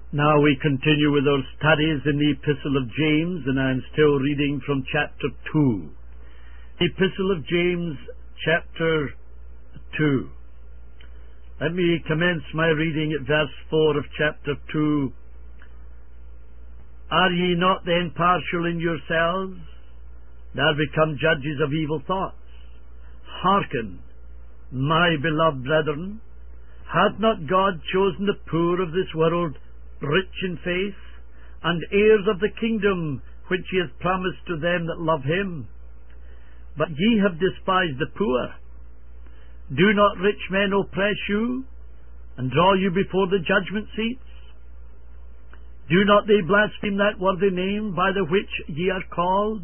Now we continue with our studies in the Epistle of James, and I am still reading from chapter 2. Epistle of James, chapter 2. Let me commence my reading at verse 4 of chapter 2. Are ye not then partial in yourselves, that are become judges of evil thoughts? Hearken, my beloved brethren, hath not God chosen the poor of this world rich in faith, and heirs of the kingdom which he hath promised to them that love him? But ye have despised the poor. Do not rich men oppress you, and draw you before the judgment seats? Do not they blaspheme that worthy name by the which ye are called?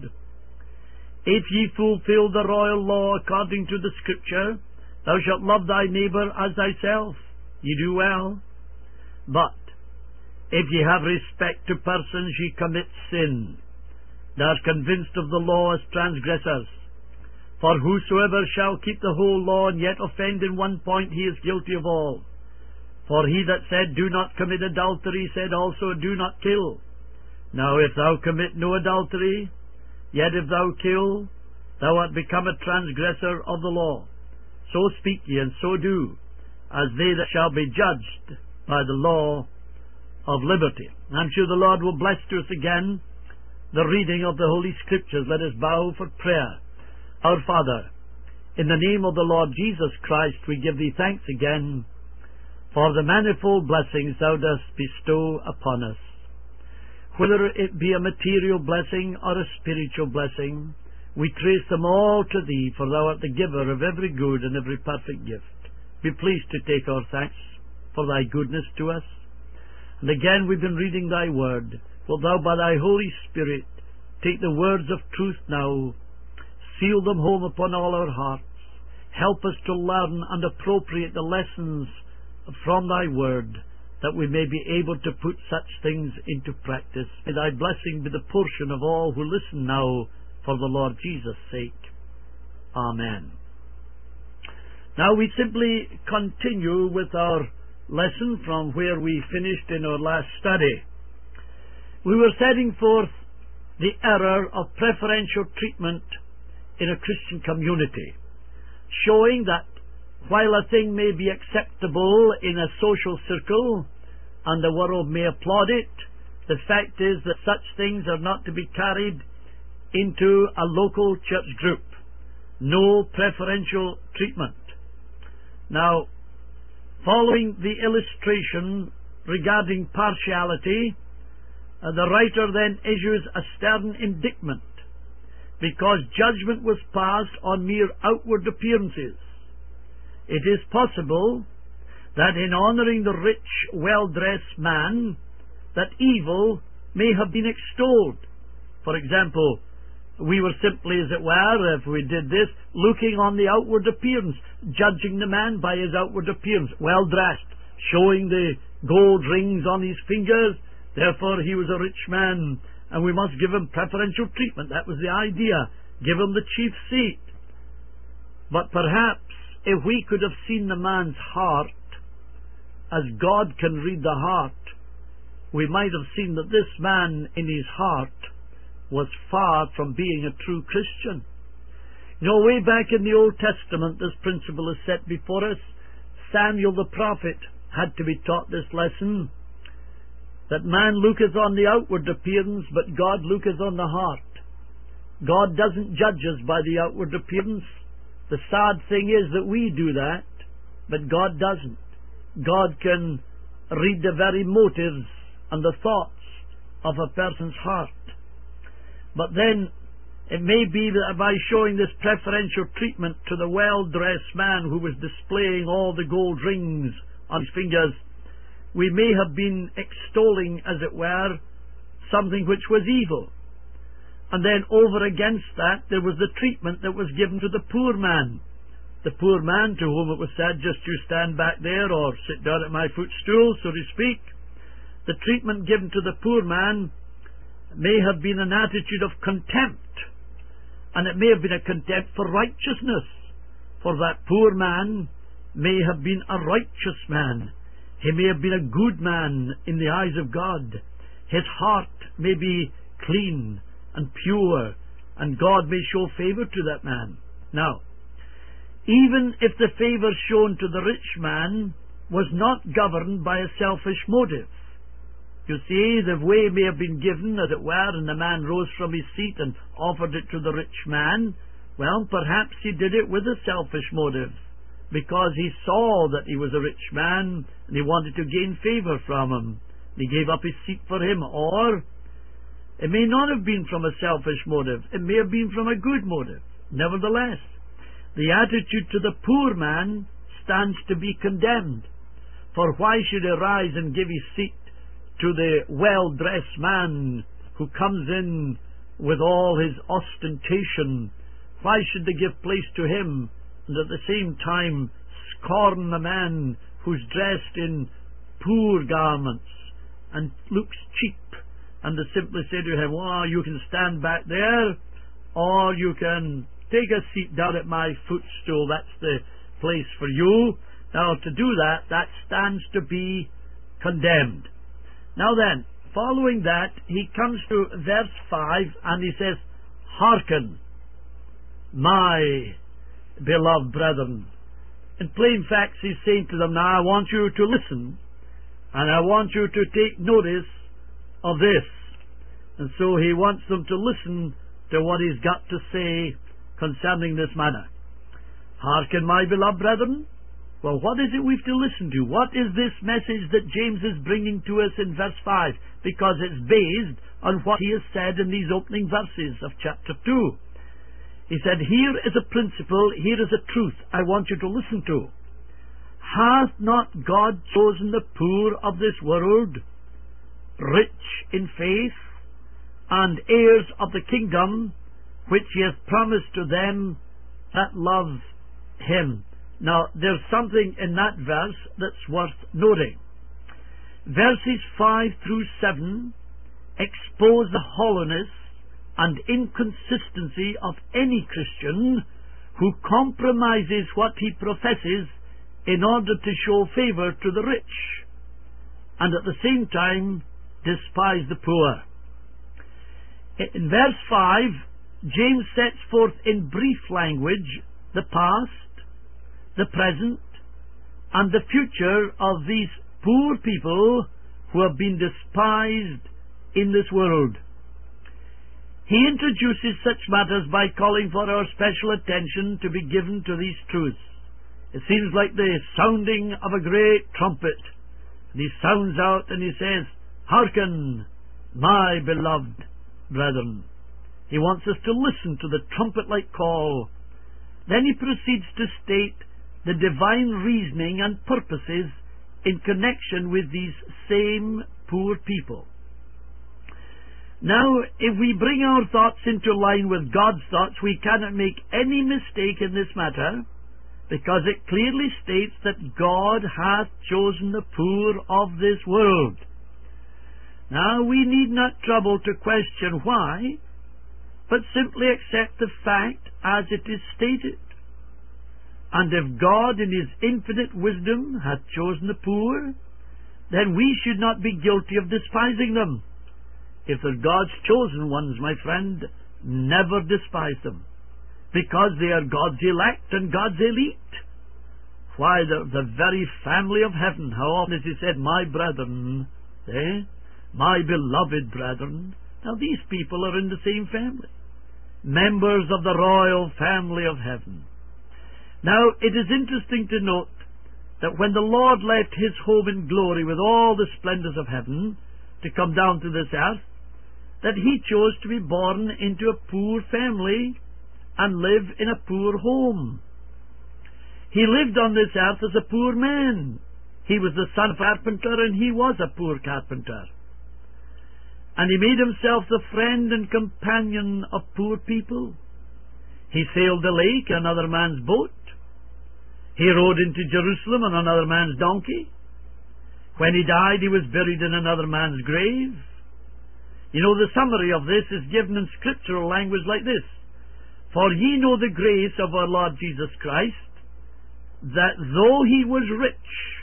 If ye fulfill the royal law according to the Scripture, thou shalt love thy neighbour as thyself, ye do well. But if ye have respect to persons, ye commit sin, and are convinced of the law as transgressors. For whosoever shall keep the whole law and yet offend in one point, he is guilty of all. For he that said, Do not commit adultery, said also, Do not kill. Now if thou commit no adultery, yet if thou kill, thou art become a transgressor of the law. So speak ye, and so do, as they that shall be judged by the law of liberty. I'm sure the Lord will bless to us again the reading of the Holy Scriptures. Let us bow for prayer. Our Father, in the name of the Lord Jesus Christ, we give thee thanks again for the manifold blessings thou dost bestow upon us. Whether it be a material blessing or a spiritual blessing, we trace them all to thee, for thou art the giver of every good and every perfect gift. Be pleased to take our thanks for thy goodness to us. And again we've been reading thy word. Wilt thou by thy Holy Spirit take the words of truth now, seal them home upon all our hearts, help us to learn and appropriate the lessons from thy word, that we may be able to put such things into practice. May thy blessing be the portion of all who listen now, for the Lord Jesus' sake. Amen. Now we simply continue with our lesson from where we finished in our last study. We were setting forth the error of preferential treatment in a Christian community, showing that while a thing may be acceptable in a social circle and the world may applaud it, the fact is that such things are not to be carried into a local church group. No preferential treatment. Now, following the illustration regarding partiality, the writer then issues a stern indictment, because judgment was passed on mere outward appearances. It is possible that in honouring the rich, well-dressed man, that evil may have been extolled. For example, we were simply, as it were, if we did this, looking on the outward appearance, judging the man by his outward appearance, well-dressed, showing the gold rings on his fingers, therefore he was a rich man, and we must give him preferential treatment. That was the idea. Give him the chief seat. But perhaps if we could have seen the man's heart, as God can read the heart, we might have seen that this man in his heart was far from being a true Christian. You know, way back in the Old Testament, this principle is set before us. Samuel the prophet had to be taught this lesson, that man looketh on the outward appearance, but God looketh on the heart. God doesn't judge us by the outward appearance. The sad thing is that we do that, but God doesn't. God can read the very motives and the thoughts of a person's heart. But then it may be that by showing this preferential treatment to the well-dressed man who was displaying all the gold rings on his fingers, we may have been extolling, as it were, something which was evil. And then over against that, there was the treatment that was given to the poor man. The poor man to whom it was said, just you stand back there or sit down at my footstool, so to speak. The treatment given to the poor man may have been an attitude of contempt, and it may have been a contempt for righteousness, for that poor man may have been a righteous man. He may have been a good man in the eyes of God. His heart may be clean and pure, and God may show favor to that man. Now, even if the favor shown to the rich man was not governed by a selfish motive. You see, the way may have been given, as it were, and the man rose from his seat and offered it to the rich man. Well, perhaps he did it with a selfish motive, because he saw that he was a rich man, and he wanted to gain favor from him. He gave up his seat for him. Or it may not have been from a selfish motive. It may have been from a good motive. Nevertheless, the attitude to the poor man stands to be condemned. For why should he rise and give his seat to the well-dressed man who comes in with all his ostentation? Why should they give place to him and at the same time scorn the man who's dressed in poor garments and looks cheap, and they simply say to him, "Oh, you can stand back there, or you can take a seat down at my footstool. That's the place for you." Now, to do that, that stands to be condemned. Now then, following that, he comes to verse 5, and he says, "Hearken, my beloved brethren." In plain facts, he's saying to them, now I want you to listen, and I want you to take notice of this. And so he wants them to listen to what he's got to say concerning this matter. "Hearken, my beloved brethren." Well, what is it we've to listen to? What is this message that James is bringing to us in verse 5? Because it's based on what he has said in these opening verses of chapter 2. He said, here is a principle, here is a truth I want you to listen to. "Hath not God chosen the poor of this world, rich in faith, and heirs of the kingdom, which he hath promised to them that love him?" Now, there's something in that verse that's worth noting. Verses 5 through 7 expose the hollowness and inconsistency of any Christian who compromises what he professes in order to show favor to the rich, and at the same time despise the poor. In verse 5, James sets forth in brief language the past, the present, and the future of these poor people who have been despised in this world. He introduces such matters by calling for our special attention to be given to these truths. It seems like the sounding of a great trumpet. And he sounds out and he says, "Hearken, my beloved brethren." He wants us to listen to the trumpet-like call. Then he proceeds to state the divine reasoning and purposes in connection with these same poor people. Now, if we bring our thoughts into line with God's thoughts, we cannot make any mistake in this matter, because it clearly states that God hath chosen the poor of this world. Now, we need not trouble to question why, but simply accept the fact as it is stated. And if God in his infinite wisdom hath chosen the poor, then we should not be guilty of despising them. If they're God's chosen ones, my friend, never despise them, because they are God's elect and God's elite. Why, they're the very family of heaven. How often has he said, "My brethren," my beloved brethren? Now these people are in the same family, members of the royal family of heaven. Now, it is interesting to note that when the Lord left his home in glory with all the splendors of heaven to come down to this earth, that he chose to be born into a poor family and live in a poor home. He lived on this earth as a poor man. He was the son of a carpenter, and he was a poor carpenter. And he made himself the friend and companion of poor people. He sailed the lake in another man's boat. He rode into Jerusalem on another man's donkey. When he died, he was buried in another man's grave. You know, the summary of this is given in scriptural language like this: "For ye know the grace of our Lord Jesus Christ, that though he was rich,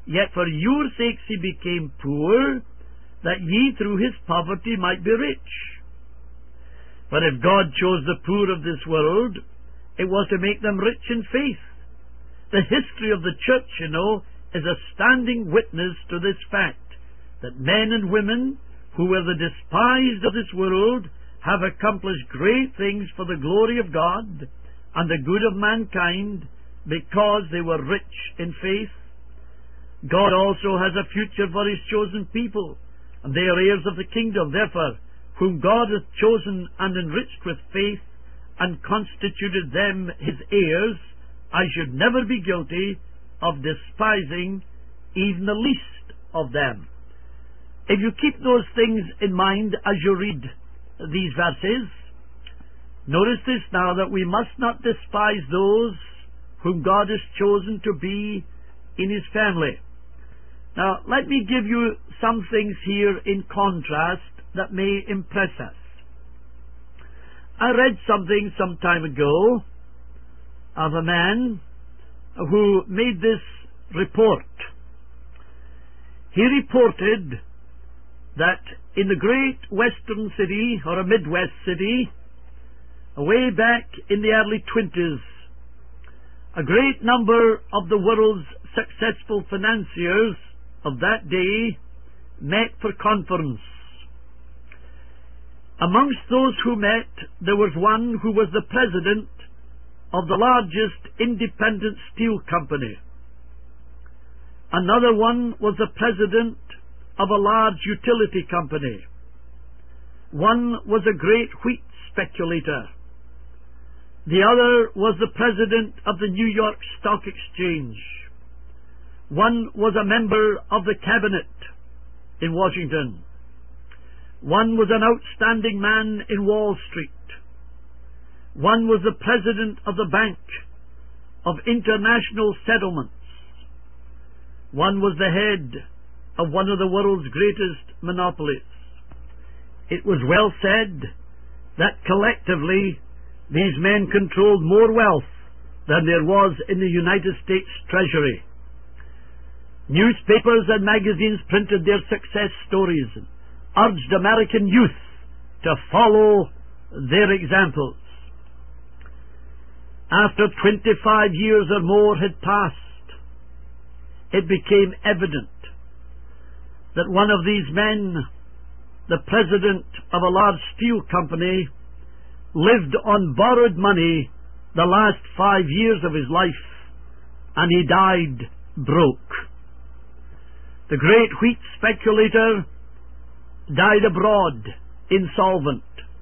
Yet for your sakes he became poor, that ye through his poverty might be rich. For if God chose the poor of this world, it was to make them rich in faith. The history of the church, is a standing witness to this fact, that men and women who were the despised of this world have accomplished great things for the glory of God and the good of mankind, because they were rich in faith. God also has a future for his chosen people, and they are heirs of the kingdom. Therefore, whom God hath chosen and enriched with faith, and constituted them his heirs, I should never be guilty of despising even the least of them. If you keep those things in mind as you read these verses, notice this now, that we must not despise those whom God has chosen to be in his family. Now, let me give you some things here in contrast that may impress us. I read something some time ago of a man who made this report. He reported that in the great western city, or a Midwest city, way back in the early 20s, a great number of the world's successful financiers of that day met for conference. Amongst those who met, there was one who was the president of the largest independent steel company. Another one was the president of a large utility company. One was a great wheat speculator. The other was the president of the New York Stock Exchange. One was a member of the cabinet in Washington. One was an outstanding man in Wall Street. One was the president of the Bank of International Settlements. One was the head of one of the world's greatest monopolies. It was well said that collectively these men controlled more wealth than there was in the United States Treasury. Newspapers and magazines printed their success stories and urged American youth to follow their examples. After 25 years or more had passed, it became evident that one of these men, the president of a large steel company, lived on borrowed money the last 5 years of his life, and he died broke. The great wheat speculator died abroad, insolvent.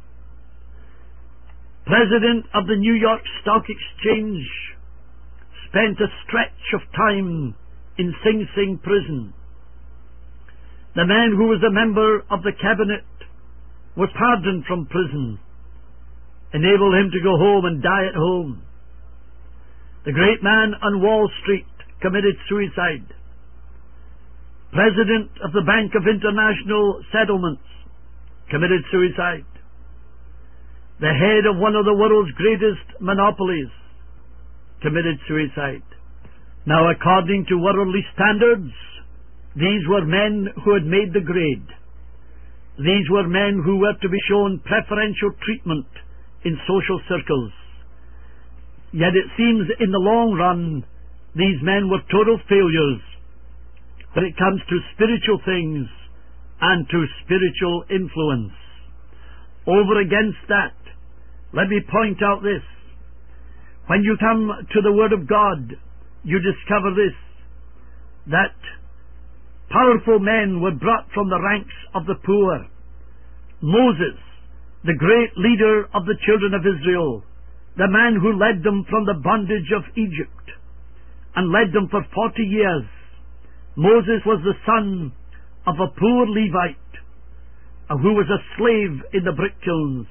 President of the New York Stock Exchange spent a stretch of time in Sing Sing prison. The man who was a member of the cabinet was pardoned from prison, enabled him to go home and die at home. The great man on Wall Street committed suicide. President of the Bank of International Settlements committed suicide. The head of one of the world's greatest monopolies committed suicide. Now, according to worldly standards, these were men who had made the grade. These were men who were to be shown preferential treatment in social circles. Yet it seems in the long run, these men were total failures when it comes to spiritual things and to spiritual influence. Over against that, let me point out this. When you come to the Word of God, you discover this, that powerful men were brought from the ranks of the poor. Moses, the great leader of the children of Israel, the man who led them from the bondage of Egypt and led them for 40 years. Moses was the son of a poor Levite who was a slave in the brick kilns.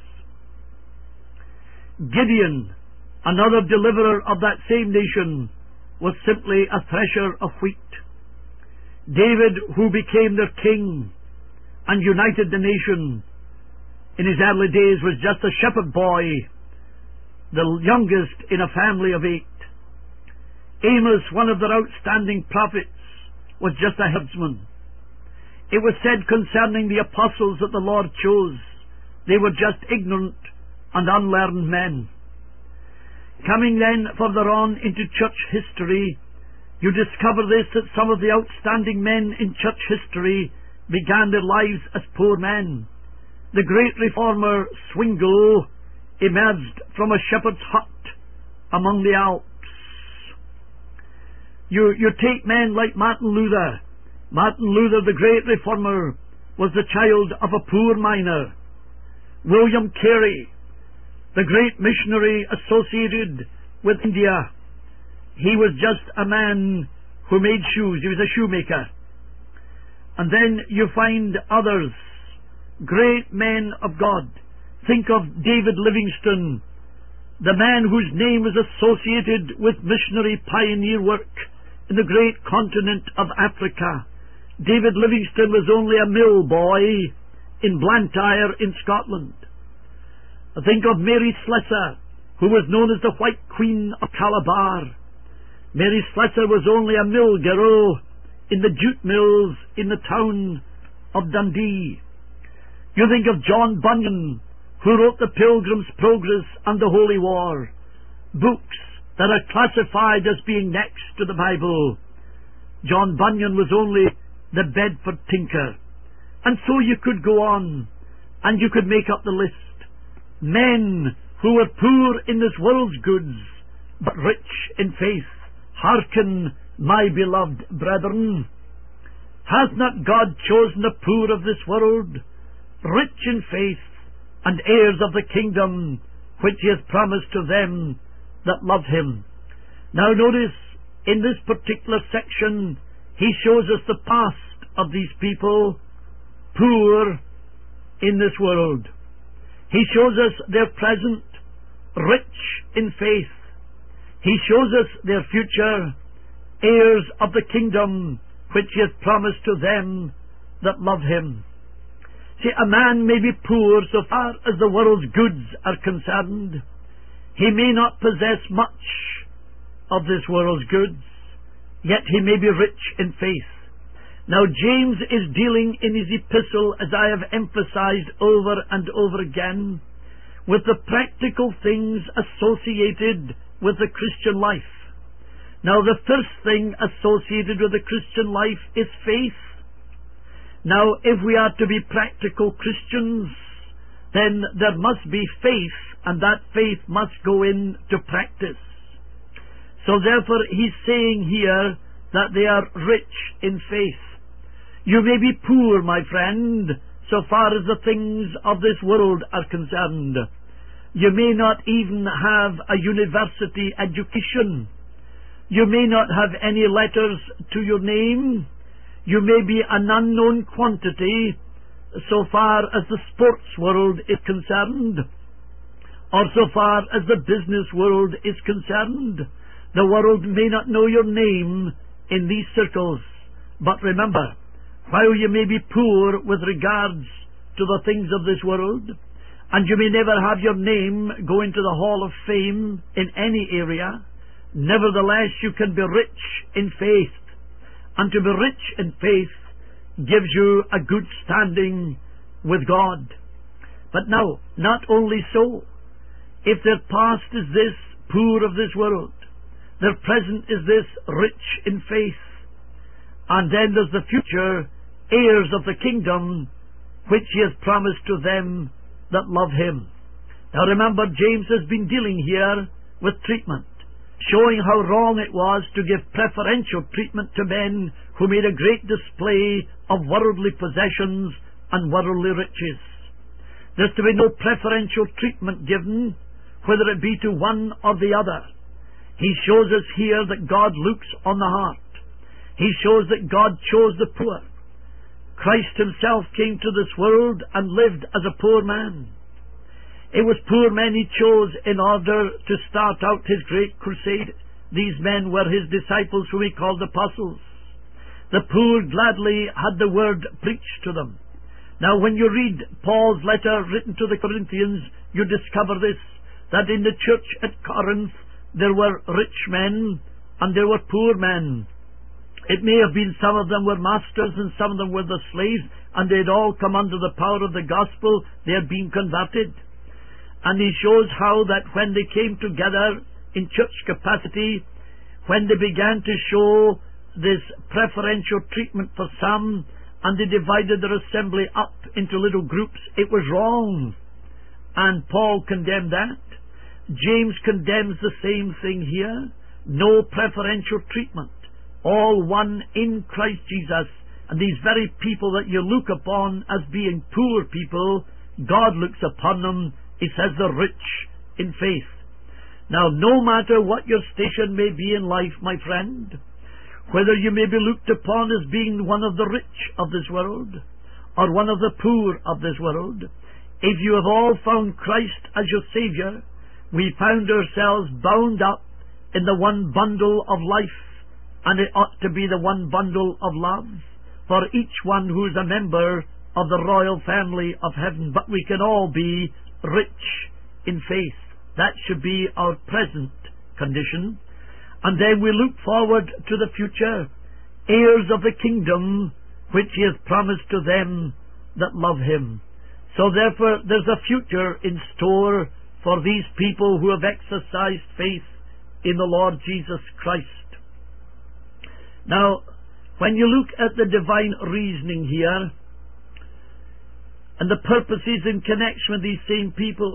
Gideon, another deliverer of that same nation, was simply a thresher of wheat. David, who became their king and united the nation, in his early days was just a shepherd boy, the youngest in a family of 8. Amos, one of their outstanding prophets, was just a herdsman. It was said concerning the apostles that the Lord chose, they were just ignorant and unlearned men. Coming then further on into church history, you discover this, that some of the outstanding men in church history began their lives as poor men. The great reformer Zwingle emerged from a shepherd's hut among the Alps. You take men like Martin Luther. Martin Luther, the great reformer, was the child of a poor miner. William Carey, the great missionary associated with India, he was just a man who made shoes. He was a shoemaker. And then you find others, great men of God. Think of David Livingstone, the man whose name is associated with missionary pioneer work in the great continent of Africa. David Livingstone was only a mill boy in Blantyre in Scotland. Think of Mary Slessor, who was known as the White Queen of Calabar. Mary Slessor was only a mill girl in the jute mills in the town of Dundee. You think of John Bunyan, who wrote the Pilgrim's Progress and the Holy War, books that are classified as being next to the Bible. John Bunyan was only the Bedford tinker. And so you could go on, and you could make up the list. Men who were poor in this world's goods, but rich in faith. Hearken, my beloved brethren. Hath not God chosen the poor of this world, rich in faith, and heirs of the kingdom, which he has promised to them that love him? Now notice, in this particular section, he shows us the past of these people, poor in this world. He shows us their present, rich in faith. He shows us their future, heirs of the kingdom which he has promised to them that love him. See, a man may be poor so far as the world's goods are concerned. He may not possess much of this world's goods, yet he may be rich in faith. Now James is dealing in his epistle, as I have emphasized over and over again, with the practical things associated with the Christian life. Now the first thing associated with the Christian life is faith. Now if we are to be practical Christians, then there must be faith, and that faith must go into practice. So therefore he's saying here that they are rich in faith. You may be poor, my friend, so far as the things of this world are concerned. You may not even have a university education. You may not have any letters to your name. You may be an unknown quantity so far as the sports world is concerned, or so far as the business world is concerned. The world may not know your name in these circles. But remember, while you may be poor with regards to the things of this world, and you may never have your name go into the Hall of Fame in any area, nevertheless you can be rich in faith. And to be rich in faith gives you a good standing with God. But now, not only so, if their past is this, poor of this world, their present is this, rich in faith, and then there's the future, heirs of the kingdom, which he has promised to them that love him. Now remember, James has been dealing here with treatment, showing how wrong it was to give preferential treatment to men who made a great display of worldly possessions and worldly riches. There's to be no preferential treatment given, whether it be to one or the other. He shows us here that God looks on the heart. He shows that God chose the poor. Christ himself came to this world and lived as a poor man. It was poor men he chose in order to start out his great crusade. These men were his disciples, whom he called apostles. The poor gladly had the word preached to them. Now when you read Paul's letter written to the Corinthians, you discover this, that in the church at Corinth there were rich men and there were poor men. It may have been some of them were masters and some of them were the slaves, and they'd all come under the power of the gospel. They had been converted. And he shows how that when they came together in church capacity, when they began to show this preferential treatment for some, and they divided their assembly up into little groups, it was wrong. And Paul condemned that. James condemns the same thing here. No preferential treatment. All one in Christ Jesus. And these very people that you look upon as being poor people, God looks upon them, he says, the rich in faith. Now, no matter what your station may be in life, my friend, whether you may be looked upon as being one of the rich of this world, or one of the poor of this world, if you have all found Christ as your Saviour, we found ourselves bound up in the one bundle of life, and it ought to be the one bundle of love for each one who is a member of the royal family of heaven. But we can all be rich in faith. That should be our present condition. And then we look forward to the future, heirs of the kingdom which he has promised to them that love him. So therefore there's a future in store for these people who have exercised faith in the Lord Jesus Christ. Now, when you look at the divine reasoning here, and the purposes in connection with these same people,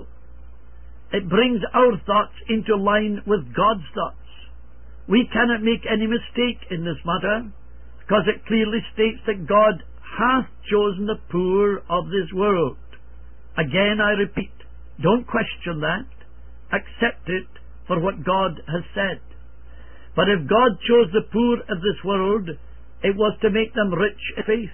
it brings our thoughts into line with God's thoughts. We cannot make any mistake in this matter, because it clearly states that God hath chosen the poor of this world. Again, I repeat, don't question that. Accept it for what God has said. But if God chose the poor of this world, it was to make them rich in faith.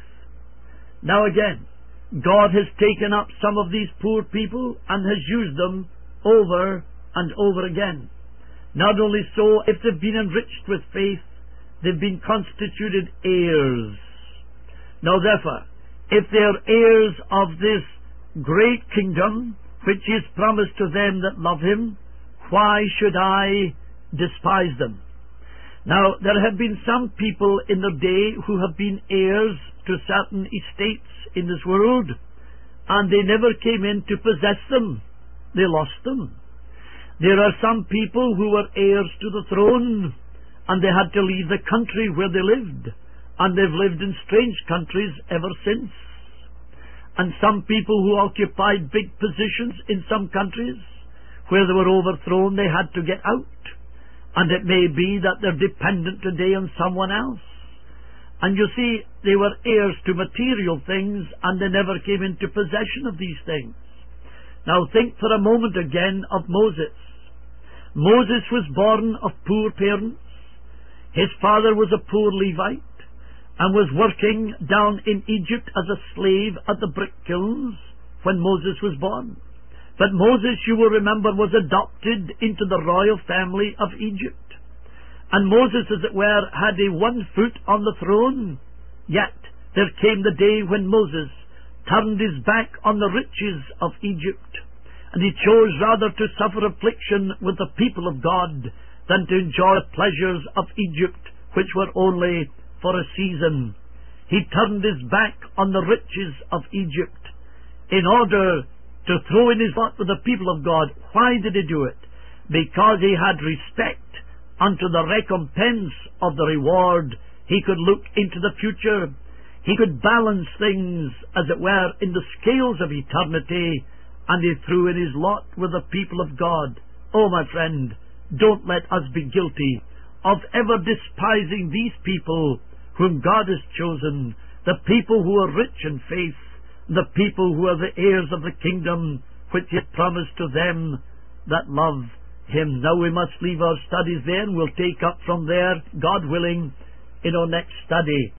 Now again, God has taken up some of these poor people and has used them over and over again. Not only so, if they've been enriched with faith, they've been constituted heirs. Now therefore, if they are heirs of this great kingdom, which is promised to them that love him, why should I despise them? Now, there have been some people in the day who have been heirs to certain estates in this world, and they never came in to possess them. They lost them. There are some people who were heirs to the throne, and they had to leave the country where they lived, and they've lived in strange countries ever since. And some people who occupied big positions in some countries, where they were overthrown, they had to get out. And it may be that they're dependent today on someone else. And you see, they were heirs to material things, and they never came into possession of these things. Now think for a moment again of Moses. Moses was born of poor parents. His father was a poor Levite, and was working down in Egypt as a slave at the brick kilns when Moses was born. But Moses, you will remember, was adopted into the royal family of Egypt. And Moses, as it were, had a one foot on the throne. Yet there came the day when Moses turned his back on the riches of Egypt, and he chose rather to suffer affliction with the people of God than to enjoy the pleasures of Egypt, which were only for a season. He turned his back on the riches of Egypt in order to throw in his lot with the people of God. Why did he do it? Because he had respect unto the recompense of the reward. He could look into the future. He could balance things, as it were, in the scales of eternity, and he threw in his lot with the people of God. Oh, my friend, don't let us be guilty of ever despising these people whom God has chosen, the people who are rich in faith, the people who are the heirs of the kingdom which he promised to them that love him. Now we must leave our studies there, and we'll take up from there, God willing, in our next study.